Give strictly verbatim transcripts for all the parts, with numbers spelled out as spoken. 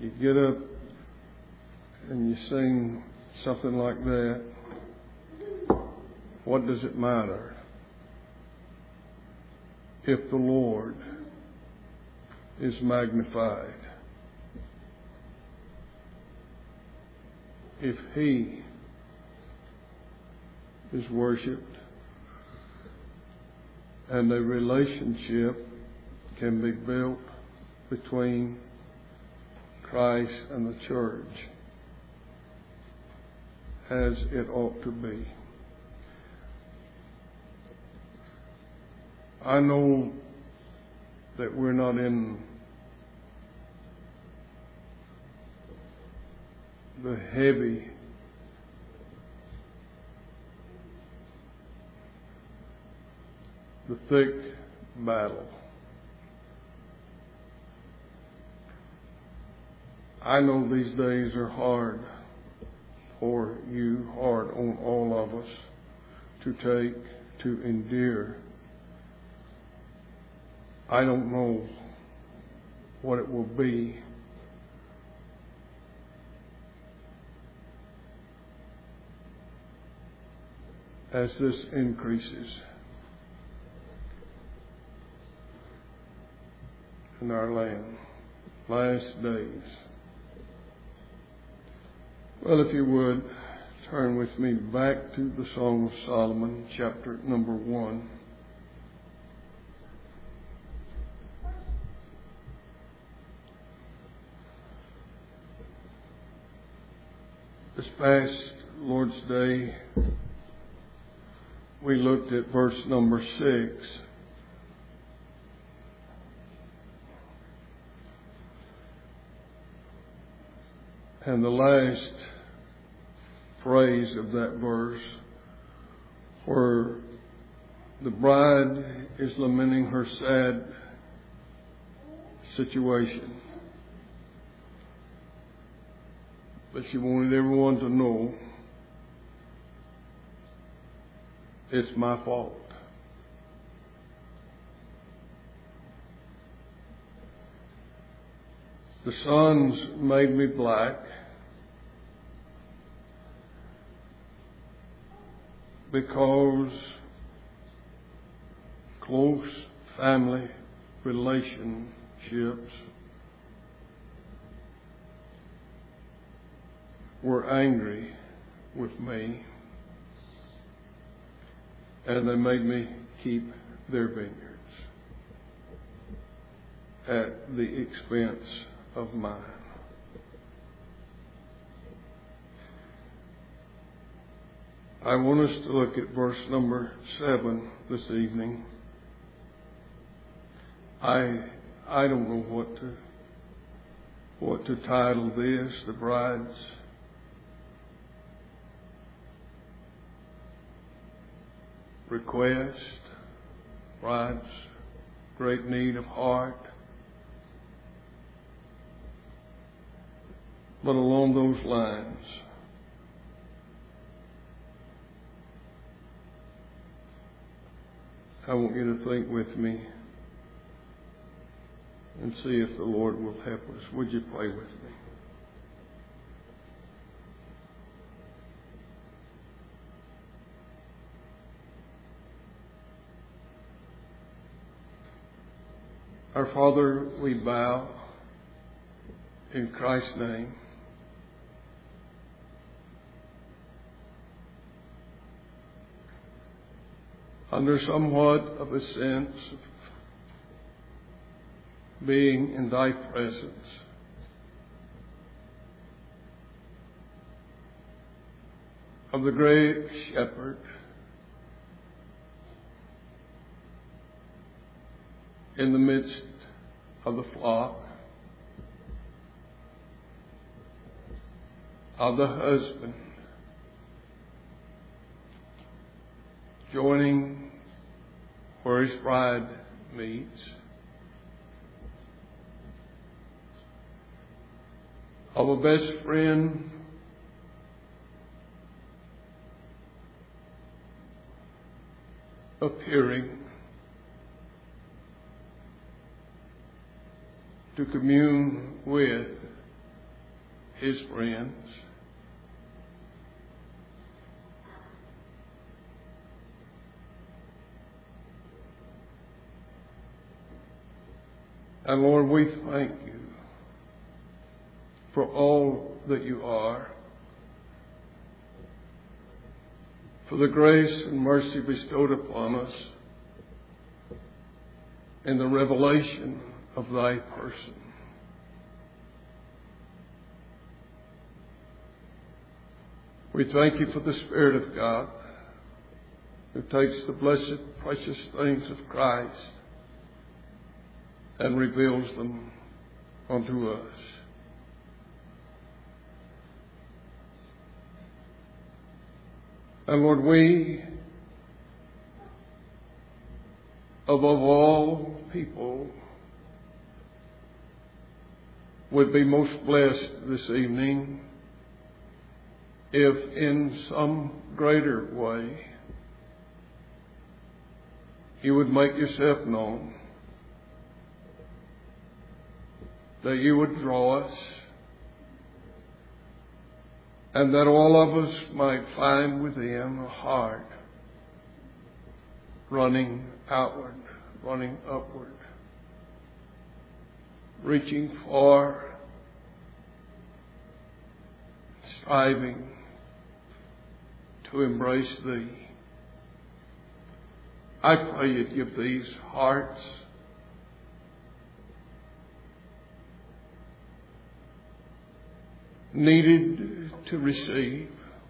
you get up and you sing something like that, what does it matter if the Lord is magnified? If He is worshipped and a relationship can be built between Christ and the church as it ought to be. I know that we're not in the heavy the thick battle. I know these days are hard for you, hard on all of us to take, to endure. I don't know what it will be as this increases in our land. Last days. Well, if you would, turn with me back to the Song of Solomon, chapter number one. This past Lord's Day, we looked at verse number six. And the last phrase of that verse, where the bride is lamenting her sad situation. But she wanted everyone to know, it's my fault. The sun's made me black because close family relationships were angry with me, and they made me keep their vineyards at the expense of mine. I want us to look at verse number seven this evening. I I don't know what to what to title this. The bride's request, bride's great need of heart. But along those lines, I want you to think with me and see if the Lord will help us. Would you pray with me? Our Father, we bow in Christ's name. Under somewhat of a sense of being in Thy presence. Of the great Shepherd in the midst of the flock, of the husband joining where his bride meets, of a best friend appearing to commune with His friends. And Lord, we thank you for all that you are, for the grace and mercy bestowed upon us, and the revelation of thy person. We thank you for the Spirit of God who takes the blessed, precious things of Christ and reveals them unto us. And Lord, we, above all people, would be most blessed this evening if in some greater way you would make yourself known, that you would draw us, and that all of us might find within a heart running outward, running upward, reaching for, striving to embrace thee. I pray you give these hearts needed to receive,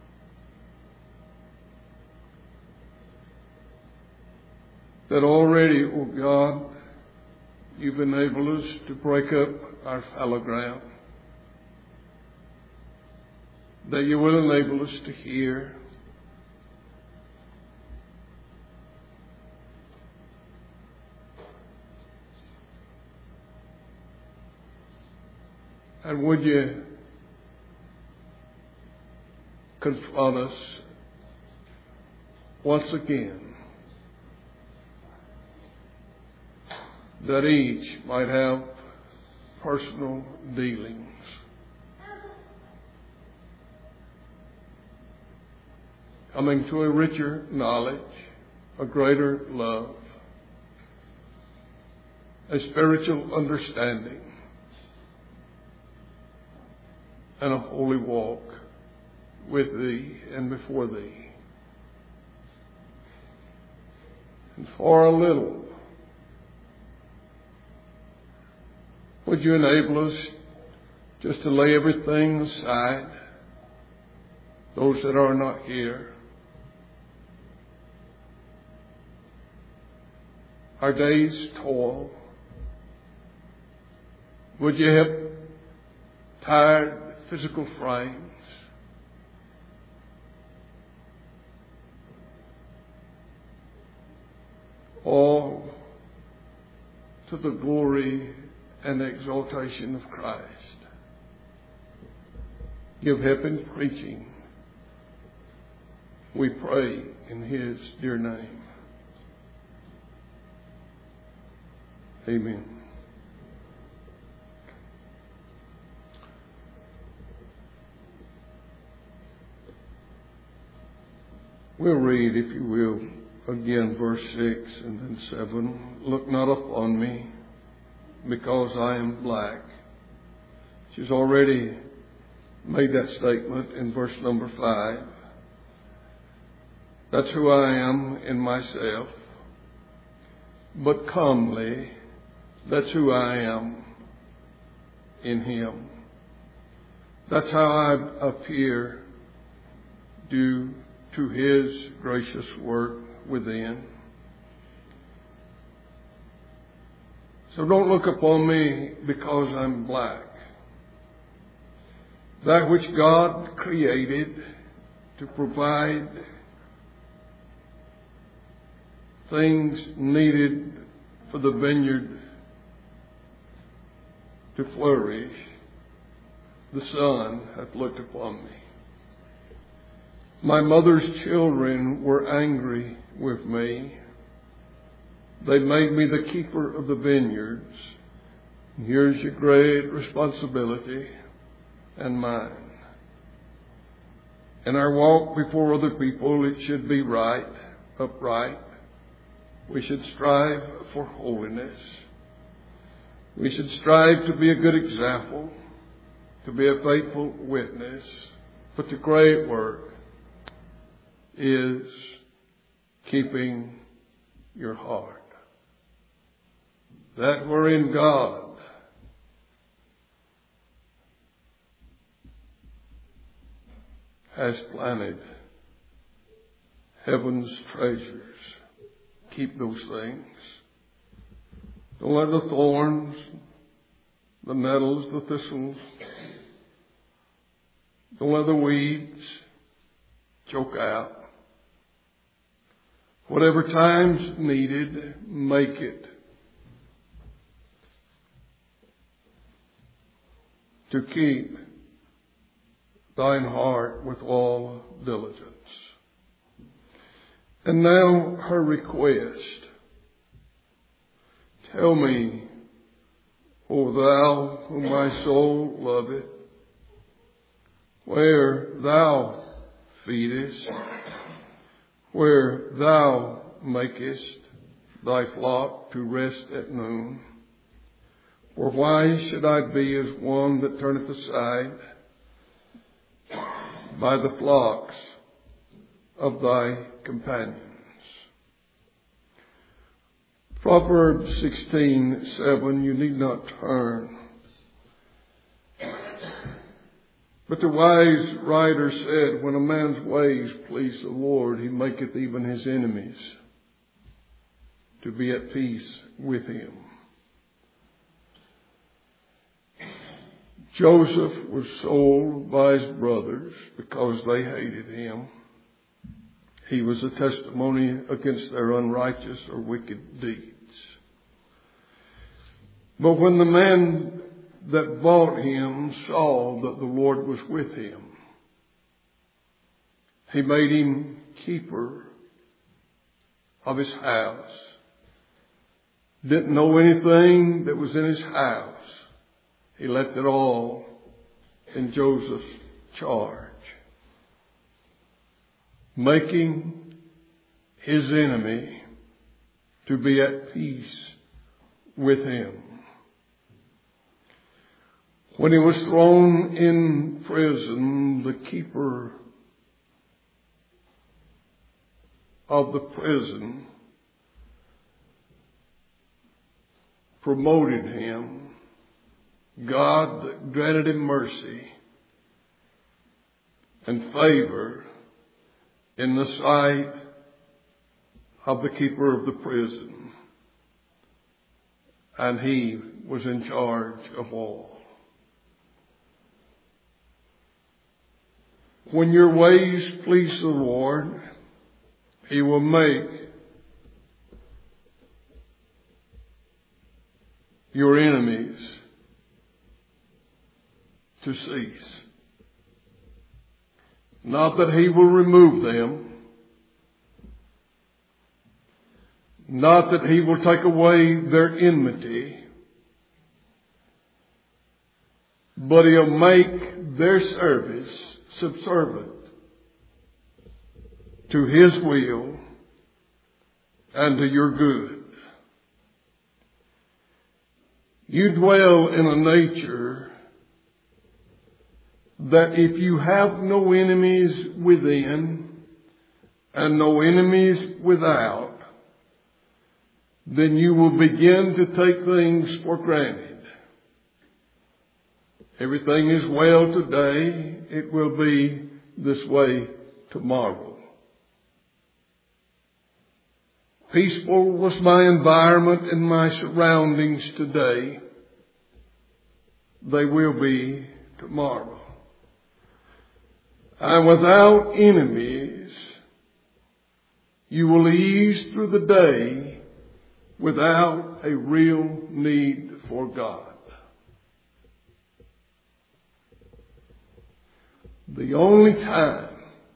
that already, O oh God, you've enabled us to break up our fallow ground, that you will enable us to hear, and would you confront us once again, that each might have personal dealings coming to a richer knowledge, a greater love, a spiritual understanding, and a holy walk with thee and before thee. And for a little, would you enable us just to lay everything aside, those that are not here, our day's toil? Would you help tired physical frames all to the glory and exaltation of Christ? Give help in preaching, we pray in His dear name. Amen. We'll read, if you will, again verse six and then seven. Look not upon me, because I am black. She's already made that statement in verse number five. That's who I am in myself. But comely, that's who I am in Him. That's how I appear due to His gracious work within. So don't look upon me because I'm black. That which God created to provide things needed for the vineyard to flourish, the sun hath looked upon me. My mother's children were angry with me. They made me the keeper of the vineyards. Here's your great responsibility. and mine. In our walk before other people, it should be right, upright. We should strive for holiness. We should strive to be a good example, to be a faithful witness. But the great work is keeping your heart. That wherein God has planted heaven's treasures. Keep those things. Don't let the thorns, the nettles, the thistles, don't let the weeds choke out. Whatever time's needed, make it to keep thine heart with all diligence. And now her request. Tell me, O thou whom my soul loveth, where thou feedest, where thou makest thy flock to rest at noon. For why should I be as one that turneth aside by the flocks of thy companions? Proverbs sixteen seven, you need not turn. But the wise writer said, when a man's ways please the Lord, he maketh even his enemies to be at peace with him. Joseph was sold by his brothers because they hated him. He was a testimony against their unrighteous or wicked deeds. But when the man that bought him saw that the Lord was with him, he made him keeper of his house. Didn't know anything that was in his house. He left it all in Joseph's charge, making his enemy to be at peace with him. When he was thrown in prison, the keeper of the prison promoted him. God granted him mercy and favor in the sight of the keeper of the prison. And he was in charge of all. When your ways please the Lord, He will make your enemies to cease. Not that He will remove them. Not that He will take away their enmity. But He'll make their service subservient to His will and to your good. You dwell in a nature that if you have no enemies within and no enemies without, then you will begin to take things for granted. Everything is well today. It will be this way tomorrow. Peaceful was my environment and my surroundings today. They will be tomorrow. And without enemies, you will ease through the day without a real need for God. The only time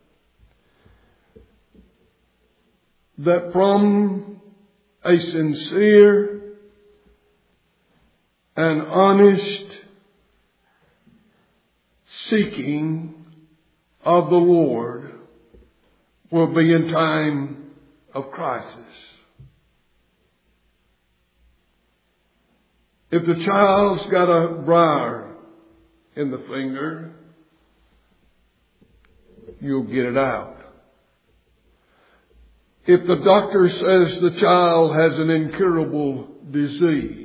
that from a sincere and honest seeking of the Lord will be in time of crisis. If the child's got a briar in the finger, you'll get it out. If the doctor says the child has an incurable disease,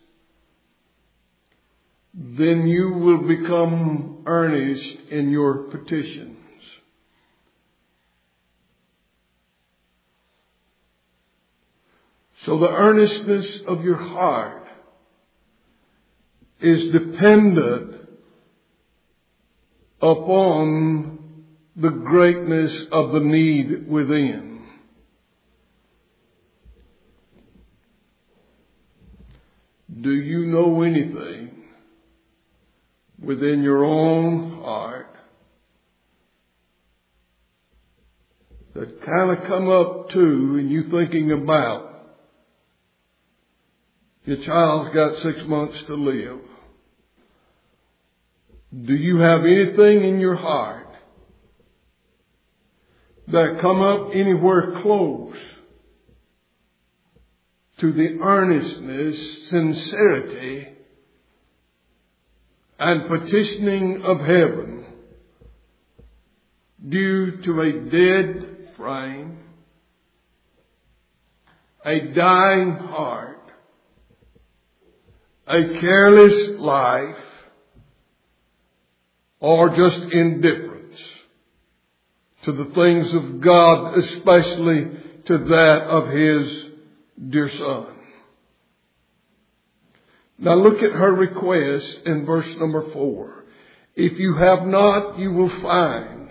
then you will become earnest in your petitions. So the earnestness of your heart is dependent upon the greatness of the need within. Do you know anything within your own heart that kind of come up to and you thinking about your child's got six months to live? Do you have anything in your heart that come up anywhere close to the earnestness, sincerity, and petitioning of heaven due to a dead frame, a dying heart, a careless life, or just indifference to the things of God, especially to that of His dear Son? Now look at her request in verse number four. If you have not, you will find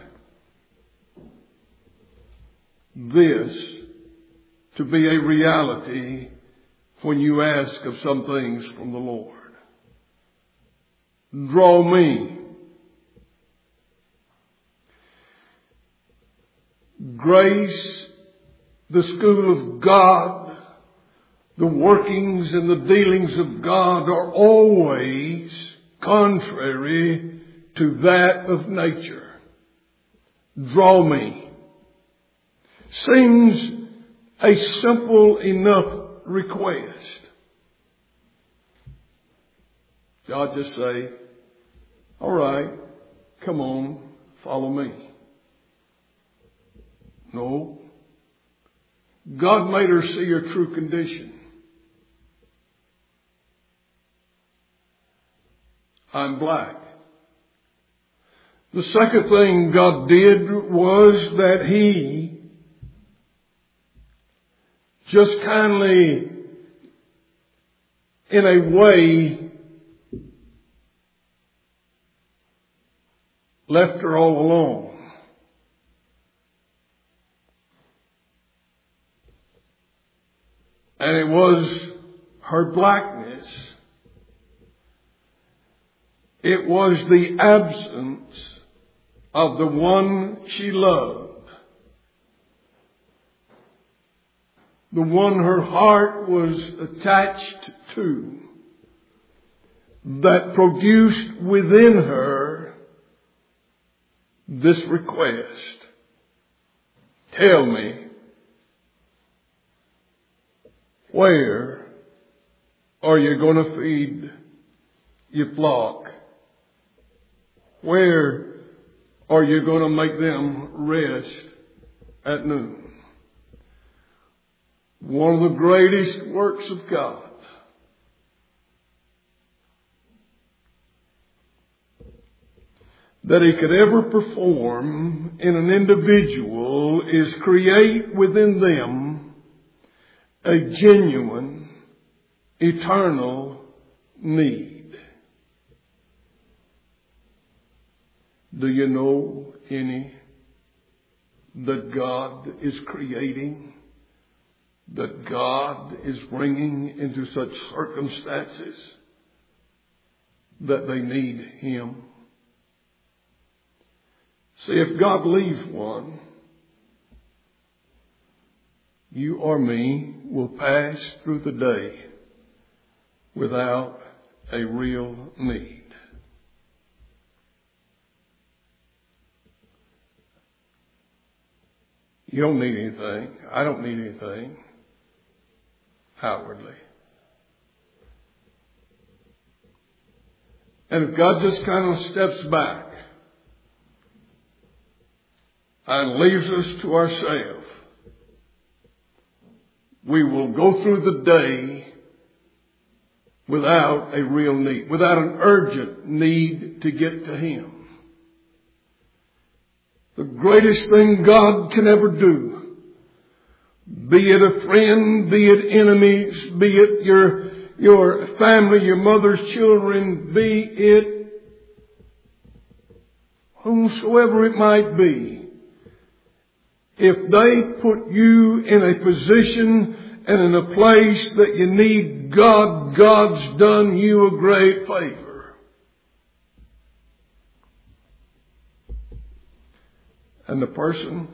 this to be a reality when you ask of some things from the Lord. Draw me. Grace, the school of God, the workings and the dealings of God are always contrary to that of nature. Draw me. Seems a simple enough request. God just say, all right, come on, follow me. No. God made her see her true condition. I'm black. The second thing God did was that He just kindly, in a way, left her all alone. And it was her blackness. It was the absence of the one she loved. The one her heart was attached to. That produced within her this request. Tell me, where are you going to feed your flock? Where are you going to make them rest at noon? One of the greatest works of God that He could ever perform in an individual is create within them a genuine, eternal need. Do you know any that God is creating, that God is bringing into such circumstances that they need Him? See, if God leaves one, you or me will pass through the day without a real need. You don't need anything. I don't need anything outwardly. And if God just kind of steps back and leaves us to ourselves, we will go through the day without a real need, without an urgent need to get to Him. The greatest thing God can ever do, be it a friend, be it enemies, be it your, your family, your mother's children, be it whomsoever it might be, if they put you in a position and in a place that you need God, God's done you a great favor. And the person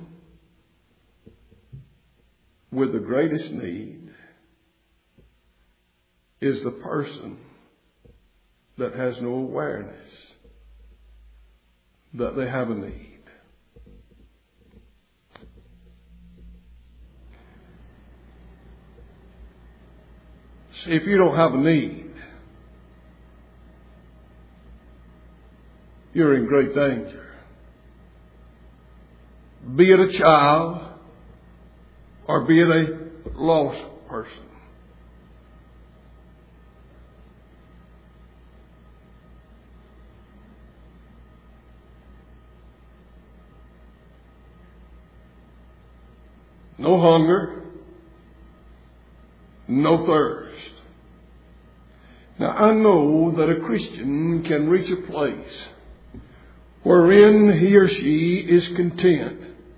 with the greatest need is the person that has no awareness that they have a need. See, if you don't have a need, you're in great danger. Be it a child or be it a lost person. No hunger, no thirst. Now I know that a Christian can reach a place wherein he or she is content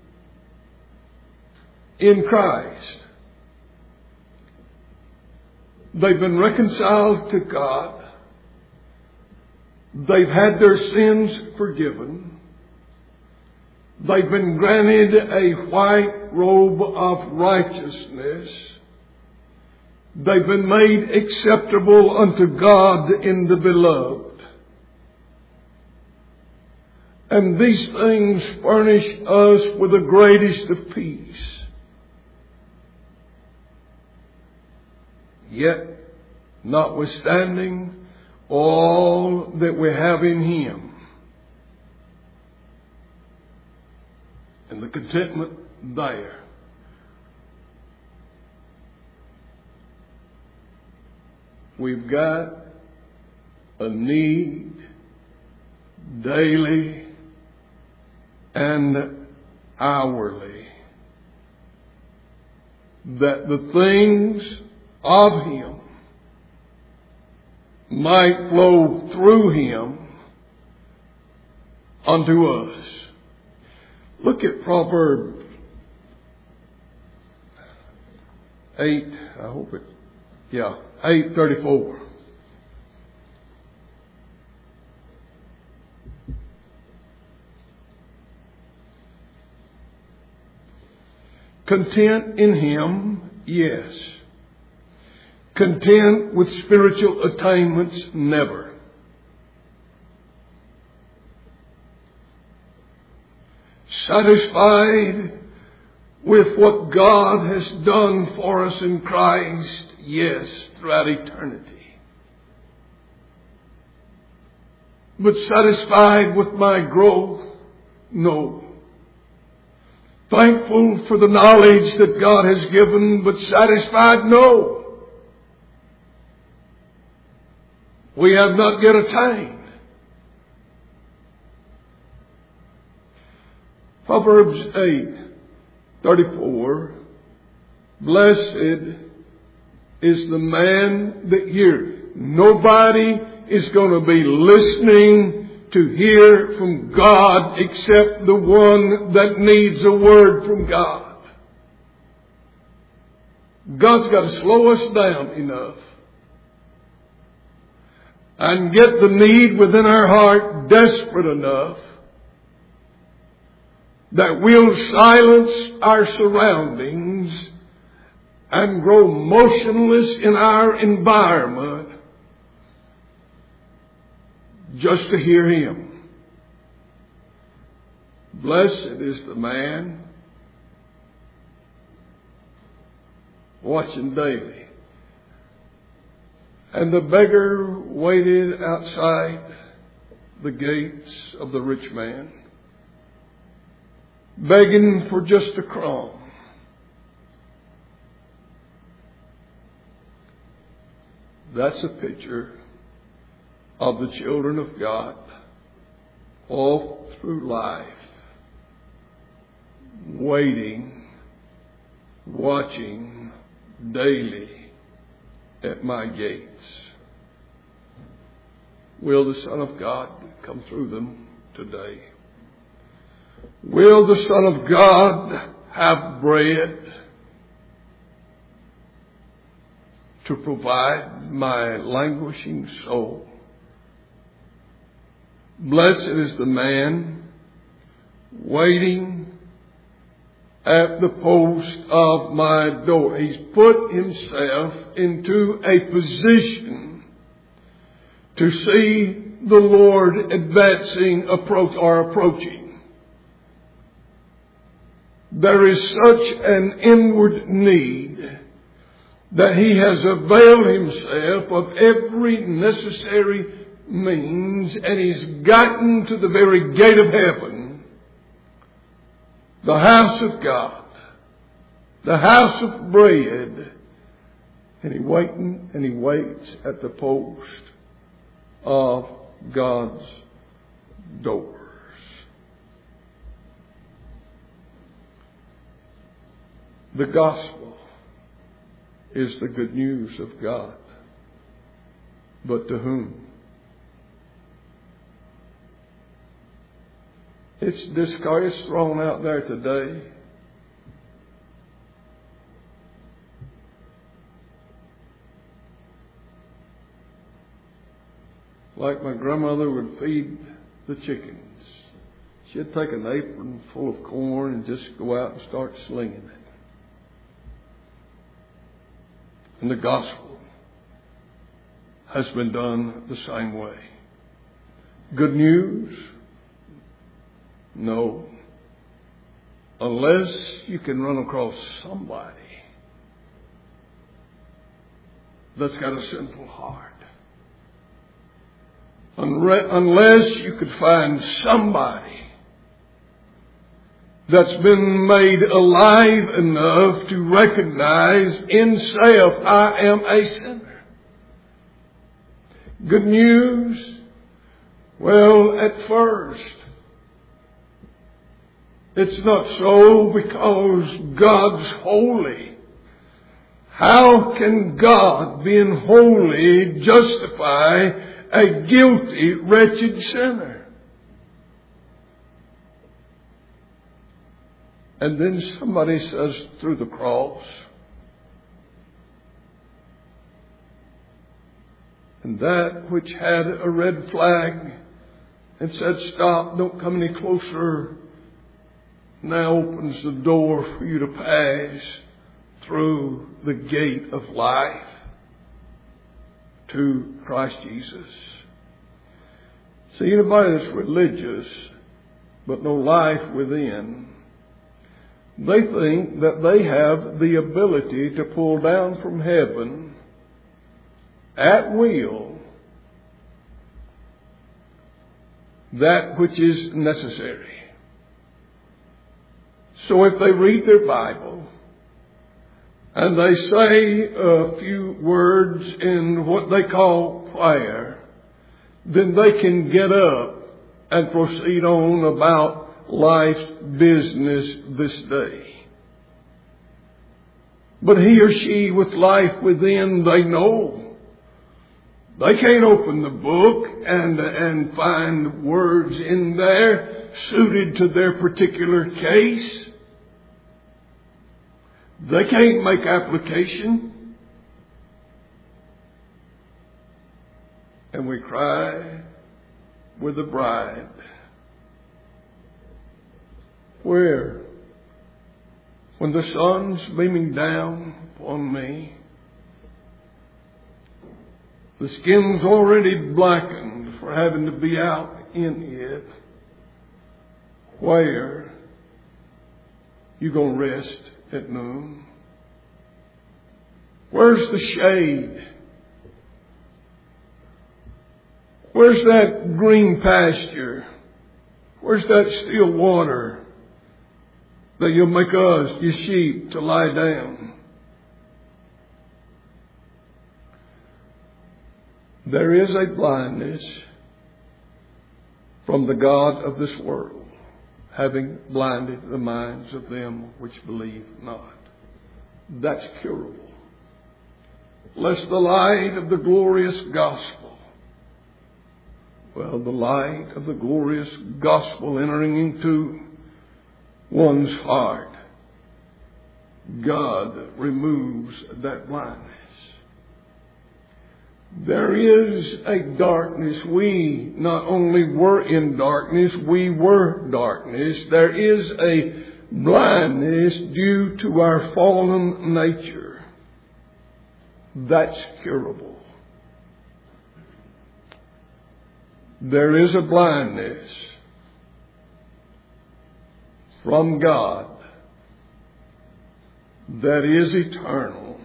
in Christ. They've been reconciled to God. They've had their sins forgiven. They've been granted a white robe of righteousness. They've been made acceptable unto God in the beloved. And these things furnish us with the greatest of peace. Yet, notwithstanding all that we have in Him, and the contentment there, we've got a need daily and hourly that the things of Him might flow through Him unto us. Look at Proverbs eight, I hope it, yeah, eight thirty-four. Content in Him, yes. Content with spiritual attainments, never. Satisfied with what God has done for us in Christ, yes, throughout eternity. But satisfied with my growth, no. Thankful for the knowledge that God has given, but satisfied, no. We have not yet attained. Proverbs eight thirty-four. Blessed is the man that hears. Nobody is going to be listening to hear from God except the one that needs a word from God. God's got to slow us down enough and get the need within our heart desperate enough that we'll silence our surroundings and grow motionless in our environment just to hear Him. Blessed is the man watching daily. And the beggar waited outside the gates of the rich man, begging for just a crumb. That's a picture of the children of God all through life, waiting, watching daily at my gates. Will the Son of God come through them today? Will the Son of God have bread to provide my languishing soul? Blessed is the man waiting at the post of my door. He's put himself into a position to see the Lord advancing approach or approaching. There is such an inward need that he has availed himself of every necessary means, and he's gotten to the very gate of heaven, the house of God, the house of bread, and he waiting and he waits at the post of God's doors. The gospel is the good news of God. But to whom? It's discouraged, thrown out there today. Like my grandmother would feed the chickens. She'd take an apron full of corn and just go out and start slinging it. And the gospel has been done the same way. Good news? No. Unless you can run across somebody that's got a sinful heart. Unless you could find somebody that's been made alive enough to recognize in self, I am a sinner. Good news? Well, at first, it's not so, because God's holy. How can God, being holy, justify a guilty, wretched sinner? And then somebody says through the cross, and that which had a red flag and said, stop, don't come any closer, now opens the door for you to pass through the gate of life to Christ Jesus. See, anybody that's religious but no life within, they think that they have the ability to pull down from heaven at will that which is necessary. So if they read their Bible and they say a few words in what they call prayer, then they can get up and proceed on about life's business this day. But he or she with life within, they know they can't open the book and, and find words in there suited to their particular case. They can't make application. And we cry with the bride. Where? When the sun's beaming down upon me, the skin's already blackened for having to be out in it. Where? You gonna rest at noon? Where's the shade? Where's that green pasture? Where's that still water that you'll make us, your sheep, to lie down? There is a blindness from the God of this world, having blinded the minds of them which believe not. That's curable. Lest the light of the glorious gospel, well, the light of the glorious gospel entering into one's heart, God removes that blindness. There is a darkness. We not only were in darkness, we were darkness. There is a blindness due to our fallen nature. That's curable. There is a blindness from God that is eternal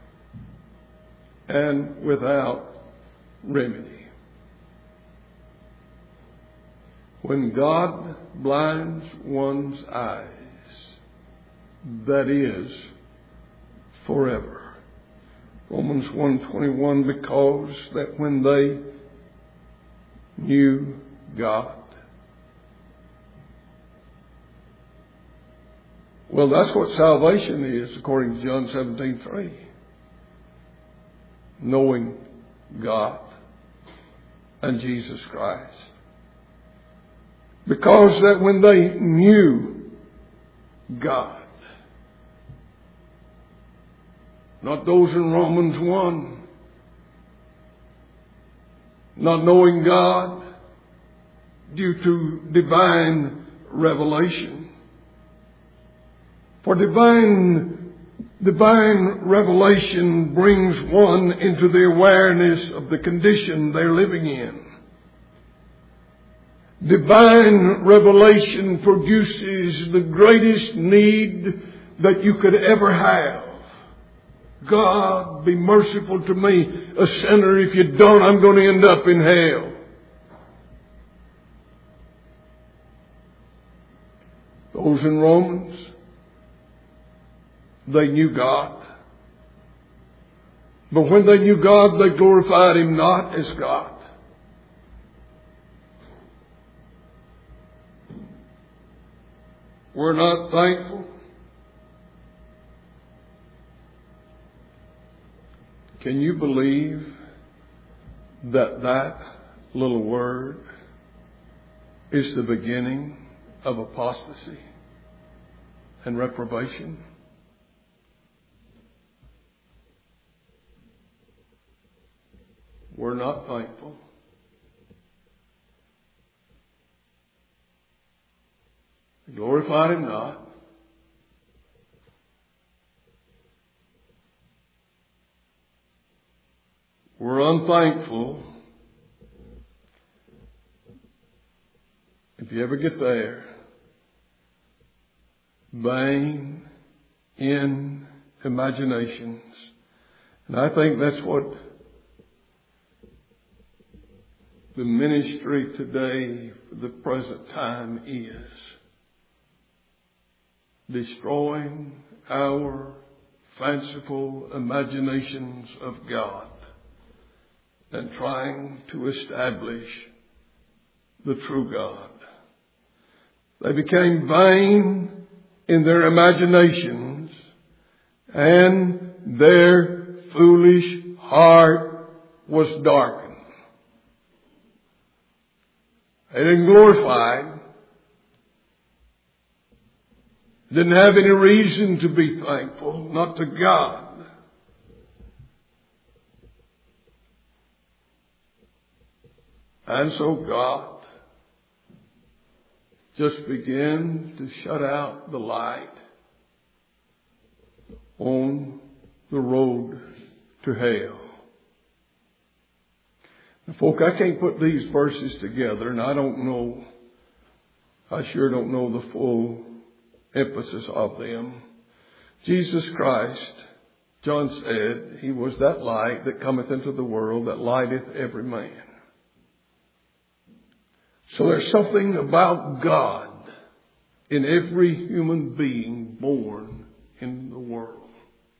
and without remedy. When God blinds one's eyes, that is forever. Romans one twenty-one, because that when they knew God. Well, that's what salvation is, according to John seventeen three. Knowing God and Jesus Christ. Because that when they knew God, not those in Romans one, not knowing God due to divine revelation. For divine Divine revelation brings one into the awareness of the condition they're living in. Divine revelation produces the greatest need that you could ever have. God, be merciful to me, a sinner. If you don't, I'm going to end up in hell. Those in Romans, they knew God. But when they knew God, they glorified Him not as God. We're not thankful. Can you believe that that little word is the beginning of apostasy and reprobation? We're not thankful. Glorified Him not. We're unthankful. If you ever get there, vain in imaginations. And I think that's what the ministry today, for the present time, is. Destroying our fanciful imaginations of God and trying to establish the true God. They became vain in their imaginations, and their foolish heart was darkened. They didn't glorify Him. Didn't have any reason to be thankful, not to God. And so God just began to shut out the light on the road to hell. Now, folk, I can't put these verses together, and I don't know, I sure don't know the full emphasis of them. Jesus Christ John said, He was that light that cometh into the world, that lighteth every man. So there's something about God in every human being born in the world.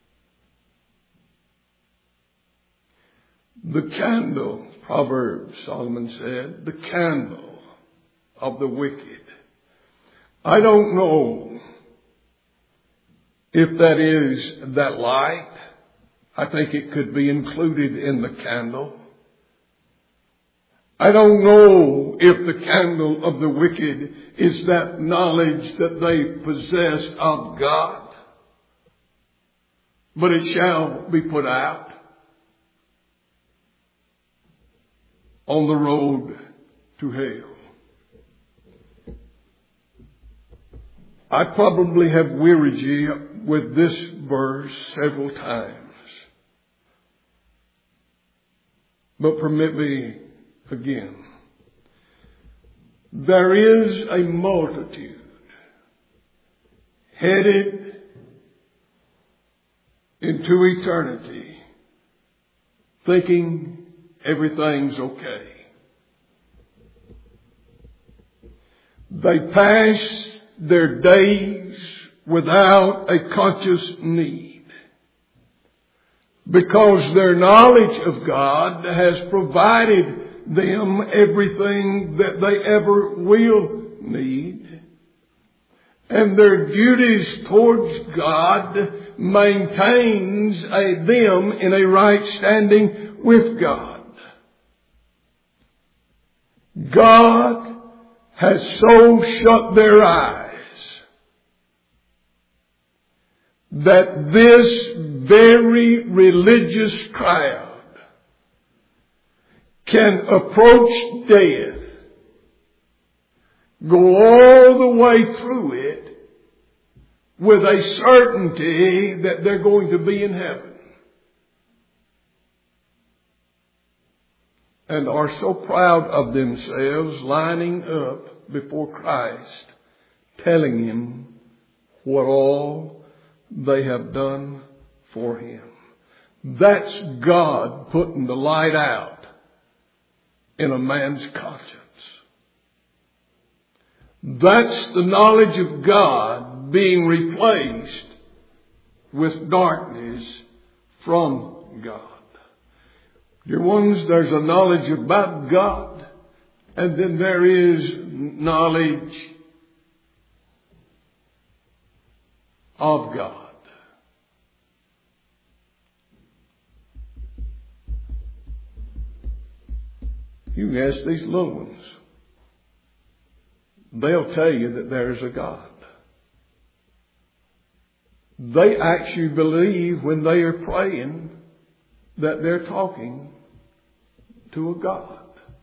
The candle, Proverbs, Solomon said, the candle of the wicked. I don't know if that is that light. I think it could be included in the candle. I don't know if the candle of the wicked is that knowledge that they possess of God. But it shall be put out on the road to hell. I probably have wearied you with this verse several times. But permit me again. There is a multitude headed into eternity thinking everything's okay. They pass their days without a conscious need, because their knowledge of God has provided them everything that they ever will need. And their duties towards God maintains a, them in a right standing with God. God has so shut their eyes that this very religious crowd can approach death, go all the way through it with a certainty that they're going to be in heaven, and are so proud of themselves lining up before Christ, telling Him what all they have done for Him. That's God putting the light out in a man's conscience. That's the knowledge of God being replaced with darkness from God. Dear ones, there's a knowledge about God, and then there is knowledge of God. You can ask these little ones. They'll tell you that there's a God. They actually believe when they are praying that they're talking to a God.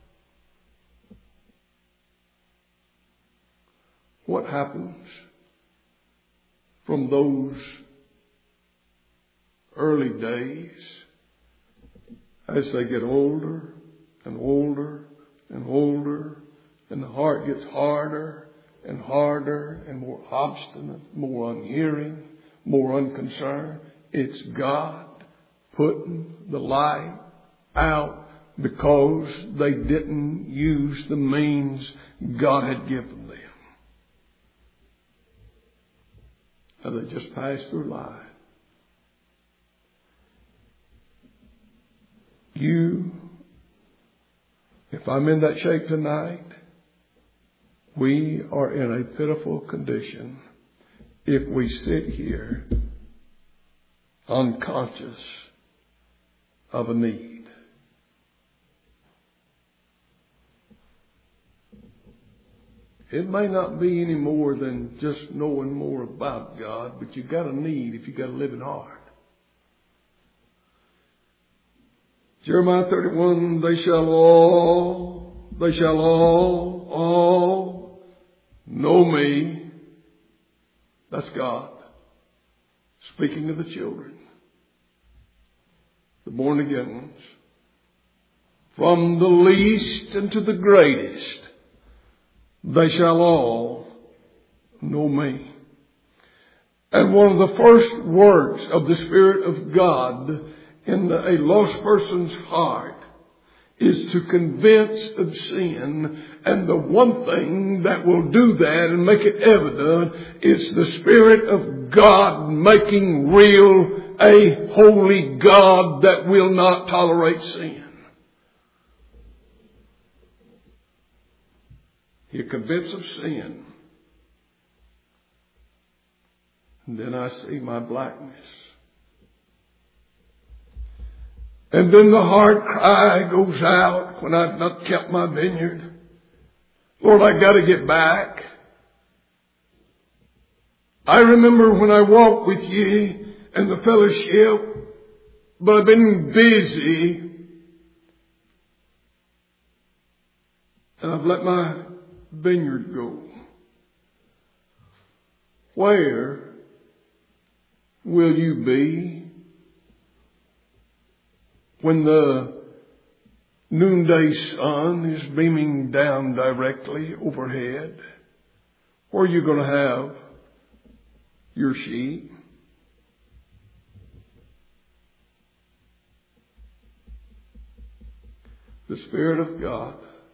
What happens from those early days as they get older and older and older, and the heart gets harder and harder and more obstinate, more unhearing, more unconcerned? It's God putting the light out because they didn't use the means God had given them. And they just passed through life. You, if I'm in that shape tonight, we are in a pitiful condition if we sit here unconscious of a need. It may not be any more than just knowing more about God, but you've got a need if you've got a living heart. Jeremiah thirty-one, they shall all, they shall all, all know me. That's God speaking to the children, the born again ones. From the least unto the greatest, they shall all know me. And one of the first works of the Spirit of God in the, a lost person's heart is to convince of sin. And the one thing that will do that and make it evident is the Spirit of God making real a holy God that will not tolerate sin. You're convinced of sin. And then I see my blackness. And then the heart cry goes out when I've not kept my vineyard. Lord, I got to get back. I remember when I walked with ye and the fellowship, but I've been busy. And I've let my vineyard go. Where will you be when the noonday sun is beaming down directly overhead? Where are you going to have your sheep? The Spirit of God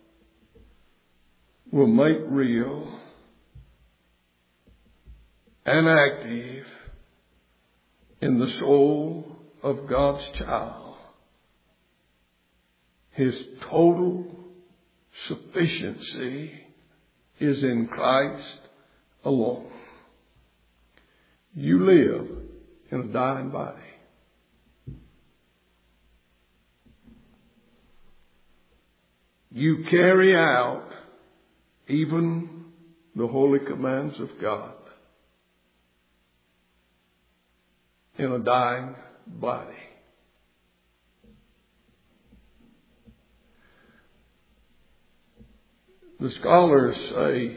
will make real and active in the soul of God's child His total sufficiency is in Christ alone. You live in a dying body. You carry out even the holy commands of God in a dying body. The scholars say,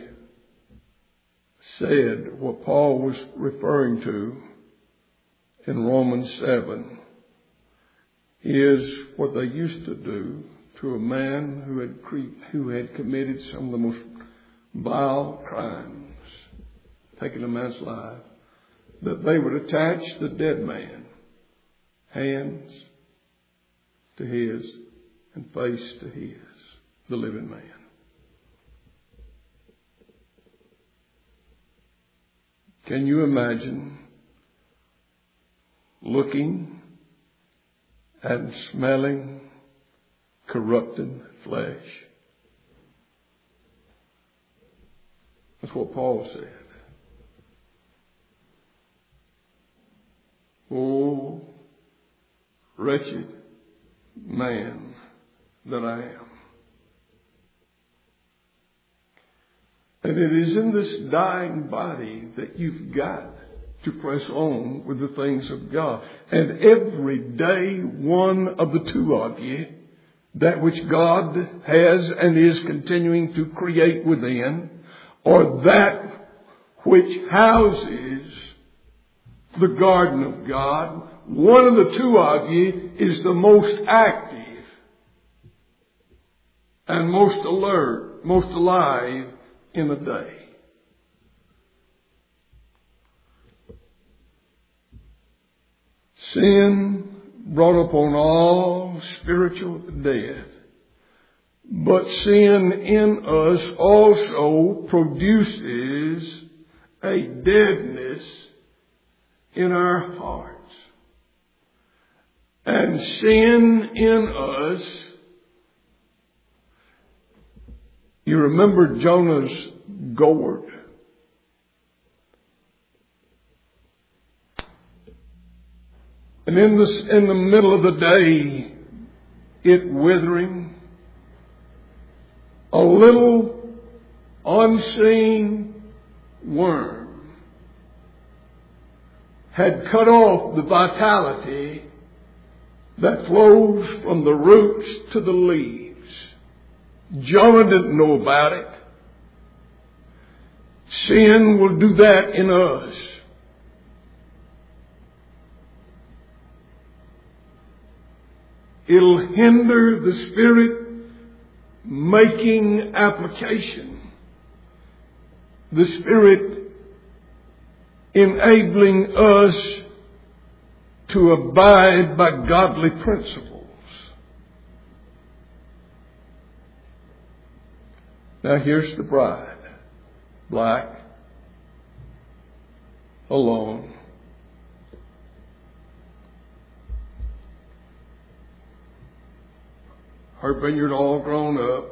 said what Paul was referring to in Romans seven is what they used to do to a man who had cre- who had committed some of the most vile crimes, taking a man's life, that they would attach the dead man, hands to his and face to his, the living man. Can you imagine looking and smelling corrupted flesh? That's what Paul said. Oh, wretched man that I am. And it is in this dying body that you've got to press on with the things of God. And every day, one of the two of you, that which God has and is continuing to create within, or that which houses the garden of God, one of the two of you is the most active and most alert, most alive in a day. Sin brought upon all spiritual death, but sin in us also produces a deadness in our hearts. And sin in us, you remember Jonah's gourd. And in this, in the middle of the day, it withering, a little unseen worm had cut off the vitality that flows from the roots to the leaves. Jonah didn't know about it. Sin will do that in us. It'll hinder the Spirit making application. The Spirit enabling us to abide by godly principles. Now here's the bride, black, alone. Her vineyard all grown up.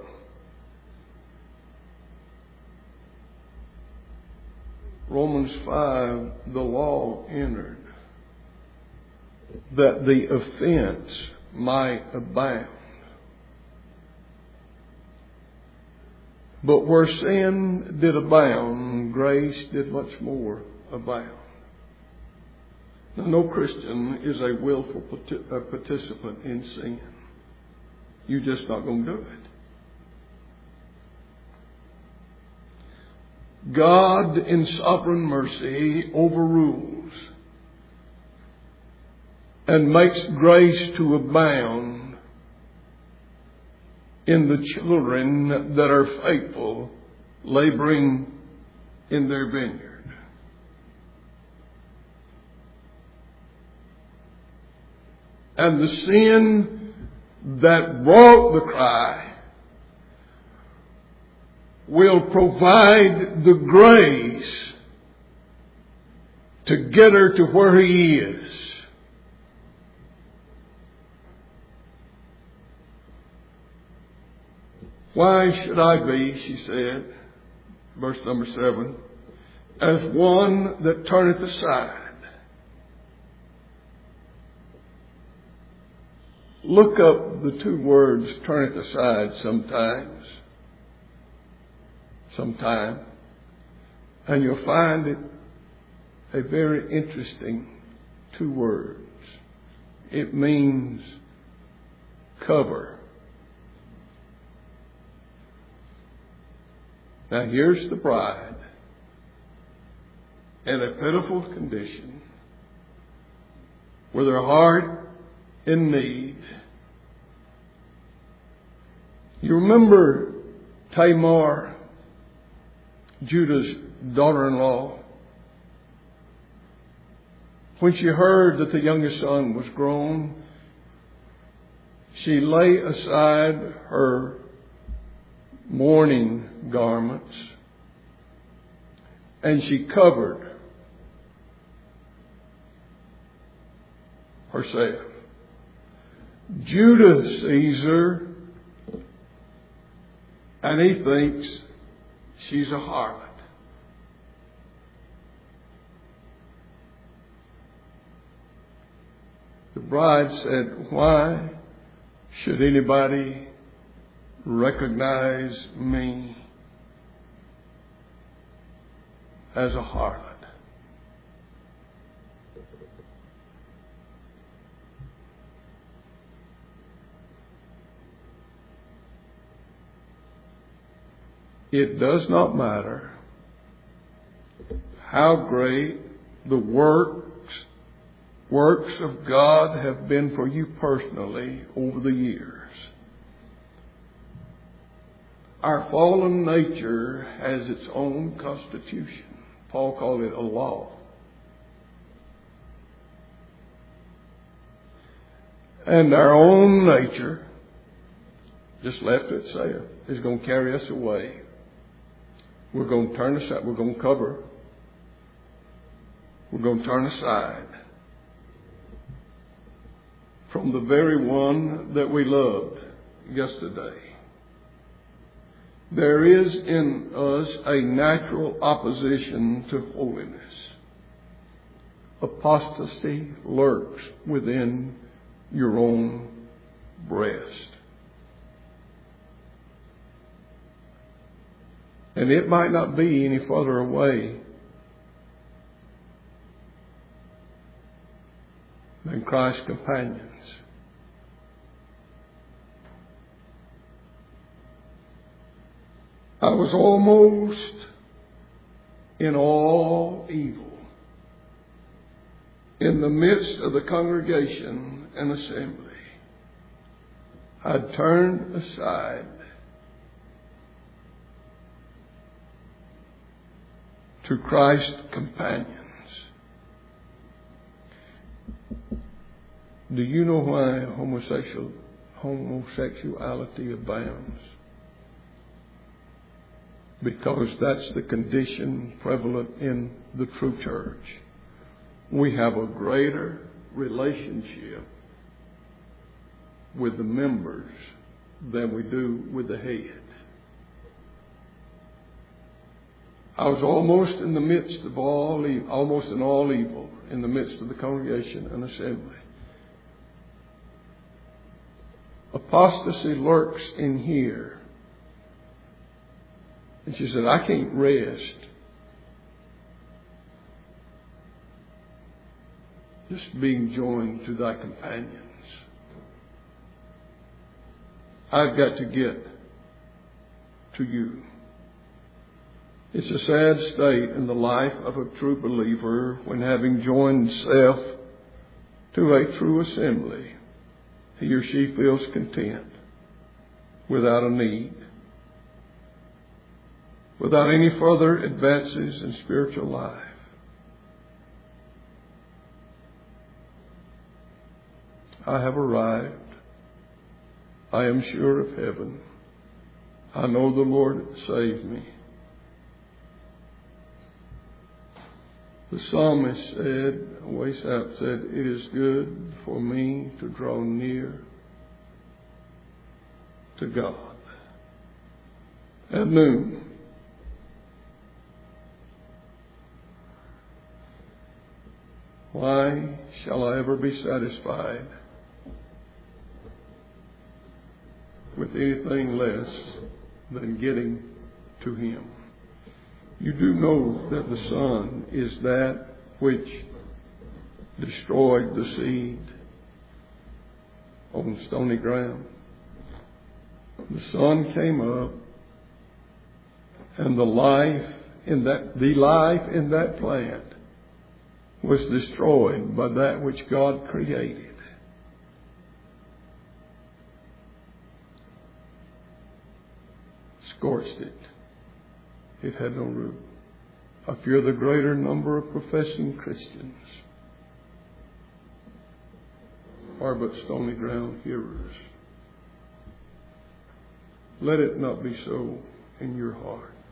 Romans five, the law entered that the offense might abound. But where sin did abound, grace did much more abound. Now, no Christian is a willful participant in sin. You're just not going to do it. God, in sovereign mercy, overrules and makes grace to abound in the children that are faithful, laboring in their vineyard. And the sin that brought the cry will provide the grace to get her to where He is. Why should I be, she said, verse number seven, as one that turneth aside? Look up the two words, turneth aside, sometimes, sometime, and you'll find it a very interesting two words. It means cover. Now here's the bride in a pitiful condition with her heart in need. You remember Tamar, Judah's daughter-in-law, when she heard that the youngest son was grown, she lay aside her mourning garments and she covered herself. Judah sees her and he thinks she's a harlot. The bride said, why should anybody recognize me as a harlot? It does not matter how great the works works of God have been for you personally over the years. Our fallen nature has its own constitution. Paul called it a law. And our own nature, just left to itself, is going to carry us away. We're going to turn aside. We're going to cover. We're going to turn aside from the very one that we loved yesterday. There is in us a natural opposition to holiness. Apostasy lurks within your own breast. And it might not be any further away than Christ's companions. I was almost in all evil in the midst of the congregation and assembly. I turned aside to Christ's companions. Do you know why homosexual, homosexuality abounds? Because that's the condition prevalent in the true church. We have a greater relationship with the members than we do with the head. I was almost in the midst of all evil, almost in all evil, in the midst of the congregation and assembly. Apostasy lurks in here. And she said, I can't rest just being joined to thy companions. I've got to get to you. It's a sad state in the life of a true believer when, having joined self to a true assembly, he or she feels content without a need, without any further advances in spiritual life. I have arrived. I am sure of heaven. I know the Lord saved me. The psalmist said, Asaph said, it is good for me to draw near to God. At noon, why shall I ever be satisfied with anything less than getting to Him? You do know that the Son is that which destroyed the seed on stony ground. The Son came up, and the life in that the life in that plant was destroyed by that which God created. Scorched it. It had no root. I fear the greater number of professing Christians are but stony ground hearers. Let it not be so in your heart.